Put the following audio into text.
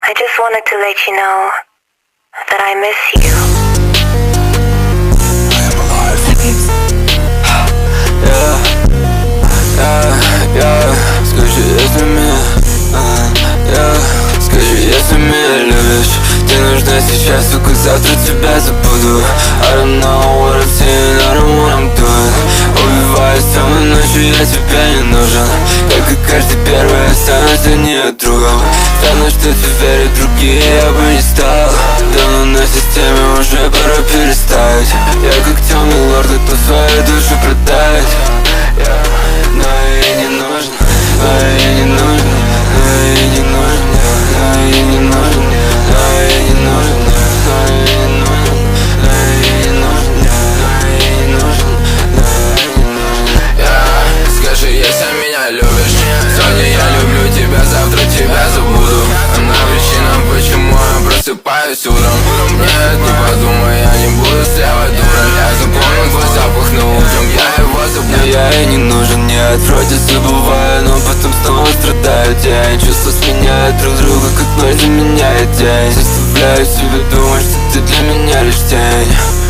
I just wanted to let you know that I miss you. Скажи, если меня, скажи, если меня любишь. Ты нужна сейчас, только завтра тебя забуду. I don't know what I'm saying, I don't what I'm doing. Убиваюсь темной ночью, я тебе не нужен. Как и каждый первый, останусь для нее другом. Странно, что ты верят другие, я бы не стал. Давно на системе, уже пора перестать. Я как темный лорд, готов свою душу продать. Но ей не нужен, но ей не нужен, но ей не нужен, но ей не нужен, но ей не нужен, но ей не нужен, но ей не нужен, но ей не нужен, но ей не нужен. Скажи, если меня любишь. Сегодня я люблю тебя, завтра тебя забуду. Она причина, почему я просыпаюсь утром. Нет, не подумай, я не буду слева дурой. Я запомнил твой запах, но утром я его забуду. Я ей не нужен, нет, вроде забываю, но потом снова страдаю день. Чувства сменяют друг друга, как ночь заменяет день. Заставляю себя думать, что ты для меня лишь тень.